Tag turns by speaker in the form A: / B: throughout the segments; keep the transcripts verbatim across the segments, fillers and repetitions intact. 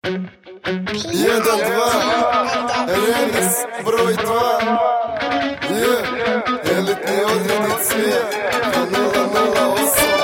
A: Jedan, dva, remix, broj dva. Yeah, elitni odredi cvijet, nula nula osam.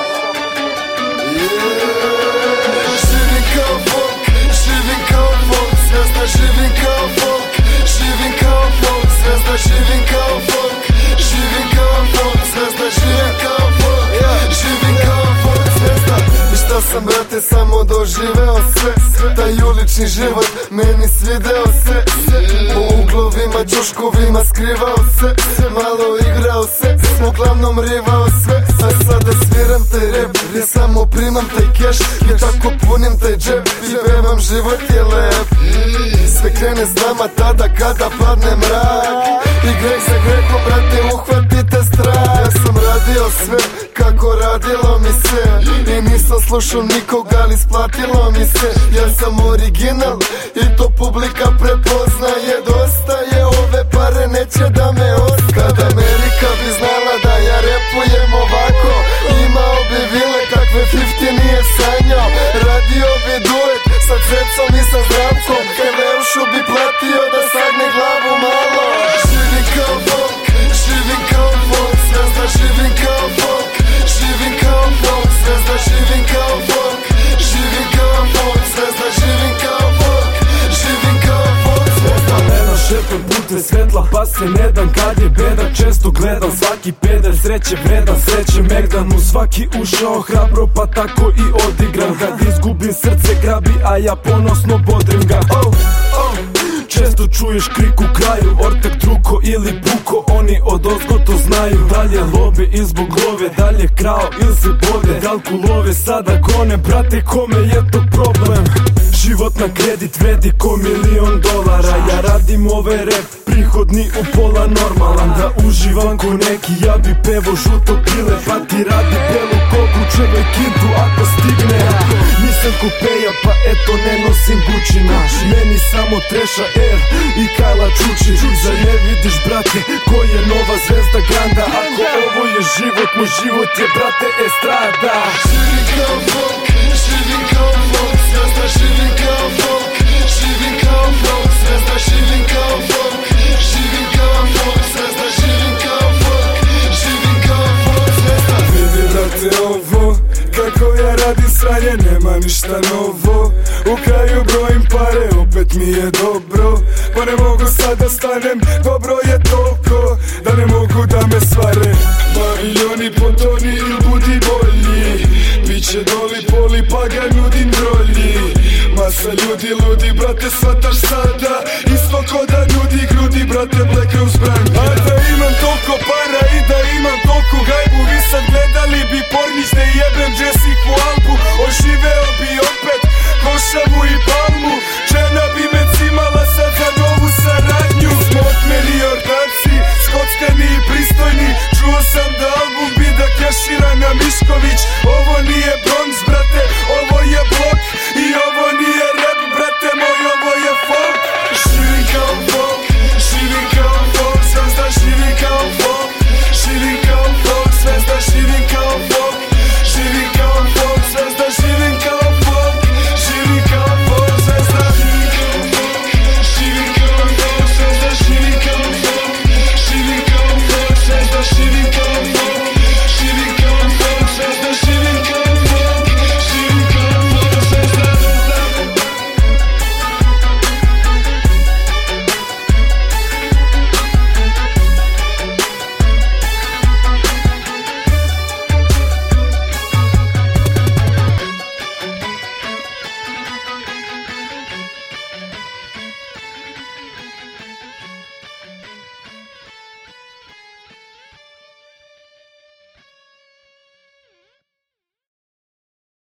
A: Yeah, živim kao folk, živim kao folk, zvijezda živim kao folk, živim kao folk, zvijezda živim kao folk, živim kao folk, zvijezda živim kao folk, živim kao folk, zvijezda. I šta sam, brate, samo doživeo sve, taj ulični život meni svideo se. Po uglovima, ćoškovima skrivao se, malo igrao se, uglavnom rivao sve. A sada sviram taj rap i samo primam taj keš i tako punim taj džep i pevam život je lep. Sve krene s nama tada kada padne mrak i greh za grehom, brate, uhvatite strah. Ja sam radio sve kako radilo mi se i nisam slušao nikoga, ali isplatilo mi se. Ja sam original i to publika prepoznaje. Dosta je ove pare, neće da me osta. Kad Amerika bi znala da ja repujem ovako, imao bi vile kakve fifty nije sanjao. Radio bi duet sa Cecom i sa Zdravkom, Keleušu bi platio da sagne glavu malo. Živim kao folk, živim kao folk, zvijezda živim kao folk, živim kao folk, zvijezda živim kao folk, živim kao folk, zvijezda živim kao folk, živim kao folk, zvijezda.
B: Nema šetom pute svetla, pa se ne dam kad je beda. Često gledam svaki peder, sreće vredan, sreće Megdan. U svaki ušao hrabro, pa tako i odigram. Kad izgubim srce grabi, a ja ponosno bodrim ga. Oh, oh. Često čuješ krik u kraju, ortak truko ili puko, oni od ozgo to znaju. Dalje love i zbog love, dalje krao ili se bode. Dalku love sada gone, brate, kome je to problem? Život na kredit vredi ko milion dolara. Ja radim ove rap, prihodni u pola normalan. Da uživam ko neki, ja bi pevo žuto pile, pa ti radi belu koku, čevoj kintu ako stigne. Nisam kupeja, pa eto ne nosim Gucci-na. Meni samo treša Air i Kajla čuči. Zar ne vidiš, brate, ko je nova zvezda granda? Ako ovo je život, moj život je, brate, estrada.
A: Živim kao folk, živim kao folk, zvijezda živim kao folk, živim kao folk, zvijezda živim kao folk, živim kao folk, zvijezda živim kao folk, živim kao folk, zvijezda.
B: Vidi, brate, ovo, kako ja radim sranje, nema ništa novo. U kraju brojim pare, opet mi je dobro, pa ne mogu sad da stanem, dobro je toliko da ne mogu da me svare. Paviljoni po toni ili budi bolji, biće doli poli pa ga nudim rolji. Masa ljudi ludi, brate, shvataš sada, isto ko da nudi grudi, brate, Black Rose brand. A da imam toliko para i da imam toliko gajbu, vi sad gledali bi Pornić da jebem Jessica Albu. Oživeo bi opet, košavu